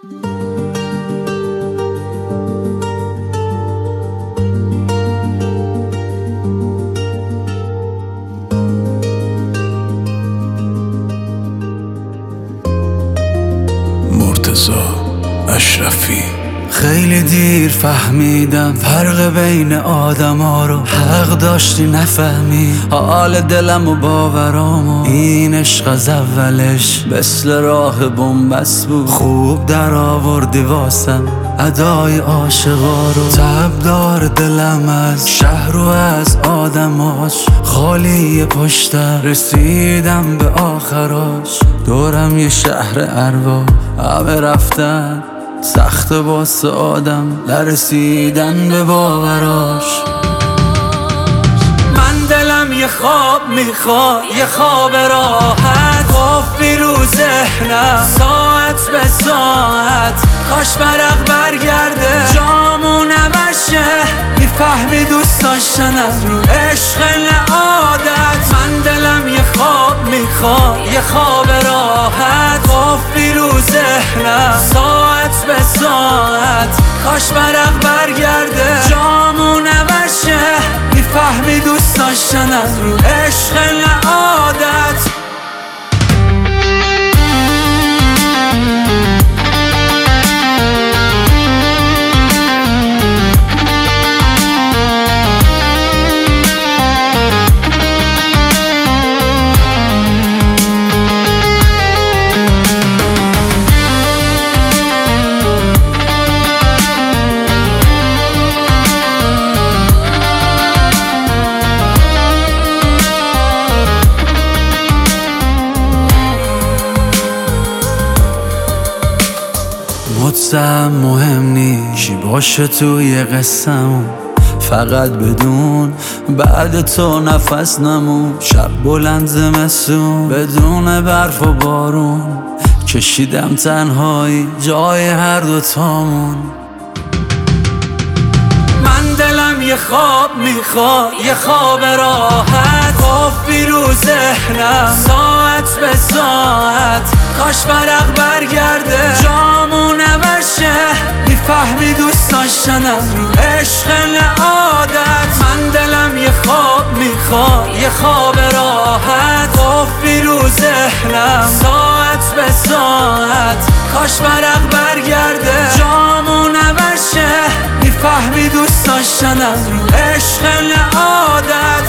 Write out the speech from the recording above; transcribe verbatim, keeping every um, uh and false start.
مرتضی اشرفی. خیلی دیر فهمیدم فرق بین آدم ها رو، حق داشتی نفهمی حال دلم و باورامو. این عشق از اولش مثل راه بنبست بود، خوب در آوردی واسم ادای عاشقا رو. تب دار دلم از شهر و از آدماش، خالی پشتم رسیدم به آخراش. دورم یه شهر اروا همه رفتن، سخت واسه آدم نرسیدن به باوراش. من دلم یه خواب میخواد، یه خواب راحت، قفلی رو ذهنم ساعت به ساعت. کاش برق برگرده جامون نبشه، میفهمی دوست داشتنم رو عشق نه عادت. من دلم یه خواب میخواد، یه خواب راحت، قفلی رو ذهنم ساعت به ساعت. کاش برق برگرده جامون نبشه، میفهمی دوست داشتنم رو عشق نه عادت. مطمئن مهم نیست چی باشه توی قصه‌مون، فقط بدون بعد تو نفس نمون. شب بلند زمستون بدون برف و بارون، کشیدم تنهایی جای هر دوتامون. من دلم یه خواب میخواد، یه خواب راحت، قفلی رو ذهنم ساعت به ساعت. کاش برق برگرده جامون نبشه، میفهمی دوست داشتنم رو عشق نه عادت. من دلم یه خواب میخواد، یه خواب راحت، قفلی رو ذهنم ساعت به ساعت. کاش برق برگرده جامون نبشه، میفهمی دوست داشتنم رو عشق نه عادت.